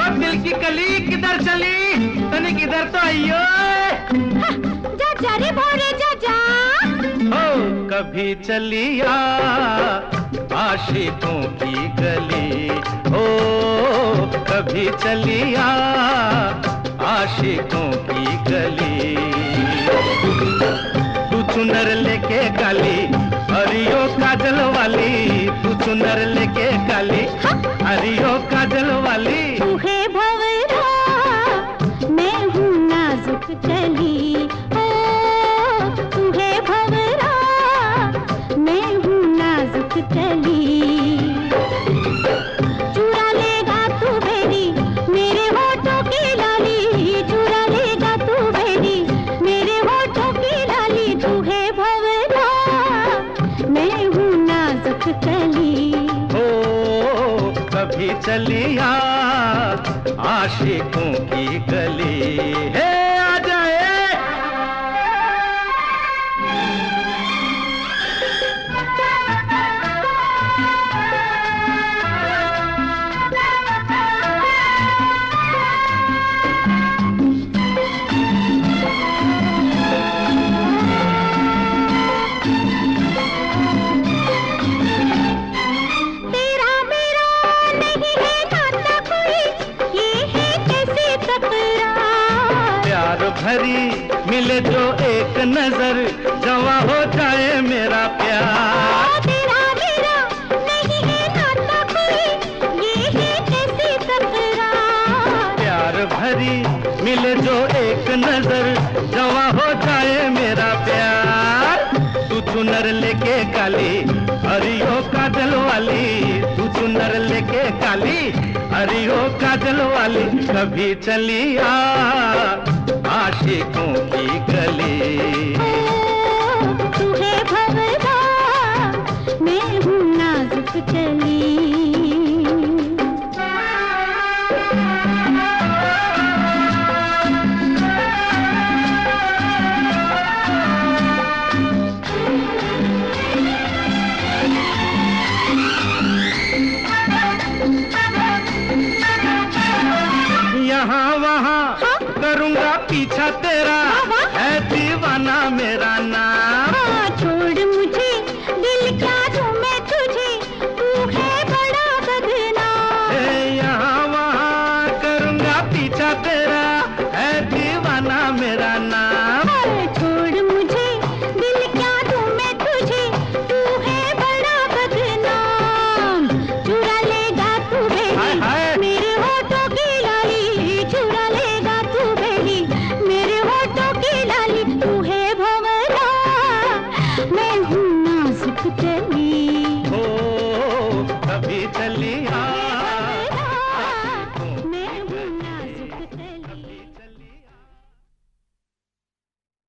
दिल की कली किधर चली, तनी किधर तो आइयो। जा जा रे भोरे जा जा। हो कभी चलिया आशिकों की गली, हो कभी चलिया आशिकों की गली। तू चुनर लेके काली, हरियो काजल वाली, तू चुनर लेके काली, हरियो काजल वाली। तू है भंवरा, मैं हूँ नाजुक कली। ओ तू है भंवरा, मैं हूँ नाजुक कली। चुरा लेगा तू बेरी मेरे होठों की लाली, चुरा लेगा तू बेरी मेरे होठों की लाली। तू है भंवरा, मैं हूँ नाजुक कली। हो कभी चलिया आशिकों की गली। हे आ जाए। तेरा मेरा नहीं है नाता कोई, ये है कैसी तकरार। प्यार भरी मिले जो एक नजर, जवां हो जाए मेरा प्यार। तेरा मेरा नहीं है नाता कोई, ये है कैसी तकरार। प्यार भरी मिले जो एक नजर, जवां हो जाए मेरा प्यार। तू चुनर लेके काली, हरियो काजल वाली, तू चुनर लेके काली, हरियो काजल वाली। कभी चलिया आशिकों की गली।